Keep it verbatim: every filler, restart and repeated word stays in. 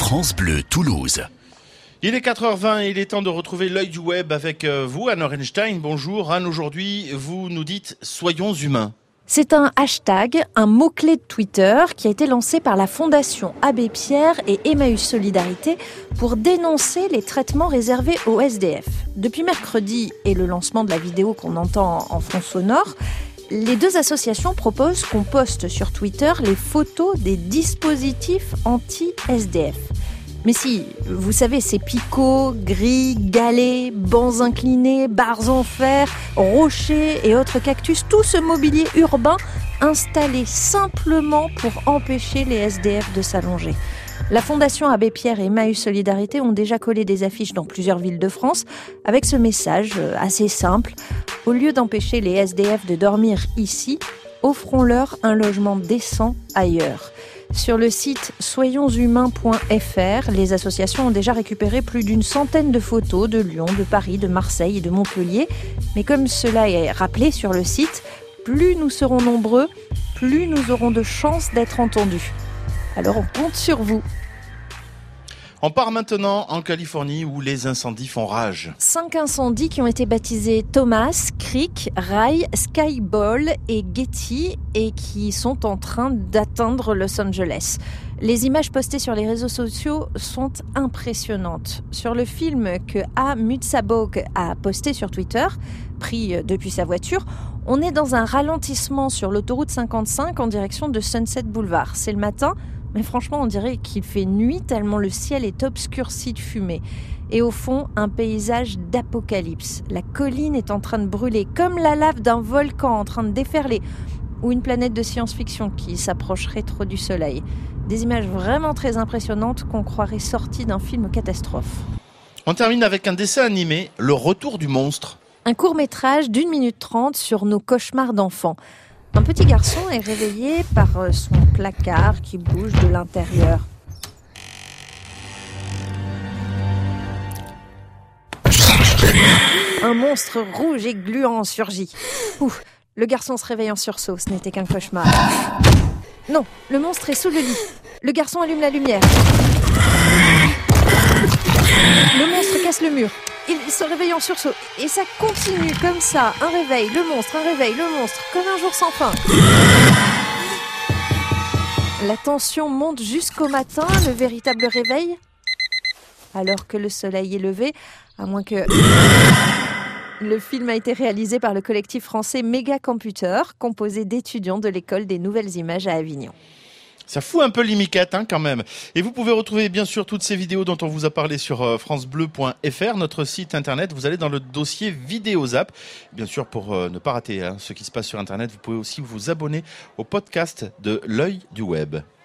France Bleu Toulouse. Il est quatre heures vingt et il est temps de retrouver l'œil du web avec vous, Anne Orenstein. Bonjour Anne, aujourd'hui vous nous dites « Soyons humains ». C'est un hashtag, un mot-clé de Twitter qui a été lancé par la Fondation Abbé Pierre et Emmaüs Solidarité pour dénoncer les traitements réservés aux S D F. Depuis mercredi et le lancement de la vidéo qu'on entend en fond sonore, les deux associations proposent qu'on poste sur Twitter les photos des dispositifs anti-S D F. Mais si, vous savez, ces picots, grilles, galets, bancs inclinés, barres en fer, rochers et autres cactus, tout ce mobilier urbain installé simplement pour empêcher les S D F de s'allonger. La Fondation Abbé Pierre et Emmaüs Solidarité ont déjà collé des affiches dans plusieurs villes de France avec ce message assez simple. Au lieu d'empêcher les S D F de dormir ici, offrons-leur un logement décent ailleurs. Sur le site soyons humains point f r, les associations ont déjà récupéré plus d'une centaine de photos de Lyon, de Paris, de Marseille et de Montpellier. Mais comme cela est rappelé sur le site, plus nous serons nombreux, plus nous aurons de chances d'être entendus. Alors on compte sur vous. On part maintenant en Californie où les incendies font rage. Cinq incendies qui ont été baptisés Thomas, Creek, Rai, Skyball et Getty et qui sont en train d'atteindre Los Angeles. Les images postées sur les réseaux sociaux sont impressionnantes. Sur le film que A. Mutsabog a posté sur Twitter, pris depuis sa voiture, on est dans un ralentissement sur l'autoroute cinquante-cinq en direction de Sunset Boulevard. C'est le matin. Mais franchement, on dirait qu'il fait nuit tellement le ciel est obscurci de fumée. Et au fond, un paysage d'apocalypse. La colline est en train de brûler, comme la lave d'un volcan en train de déferler, ou une planète de science-fiction qui s'approcherait trop du soleil. Des images vraiment très impressionnantes qu'on croirait sorties d'un film catastrophe. On termine avec un dessin animé, Le Retour du monstre. Un court-métrage d'une minute trente sur nos cauchemars d'enfants. Un petit garçon est réveillé par son placard qui bouge de l'intérieur. Un monstre rouge et gluant surgit. Ouf, le garçon se réveille en sursaut, ce n'était qu'un cauchemar. Non, le monstre est sous le lit. Le garçon allume la lumière. Le monstre casse le mur. Il se réveille en sursaut. Et ça continue comme ça. Un réveil, le monstre, un réveil, le monstre. Comme un jour sans fin. La tension monte jusqu'au matin, le véritable réveil. Alors que le soleil est levé, à moins que... Le film a été réalisé par le collectif français Méga Computer, composé d'étudiants de l'école des Nouvelles Images à Avignon. Ça fout un peu l'imiquette hein, quand même. Et vous pouvez retrouver bien sûr toutes ces vidéos dont on vous a parlé sur euh, francebleu point f r, notre site internet. Vous allez dans le dossier vidéo zap. Bien sûr, pour euh, ne pas rater hein, ce qui se passe sur internet, vous pouvez aussi vous abonner au podcast de l'œil du web.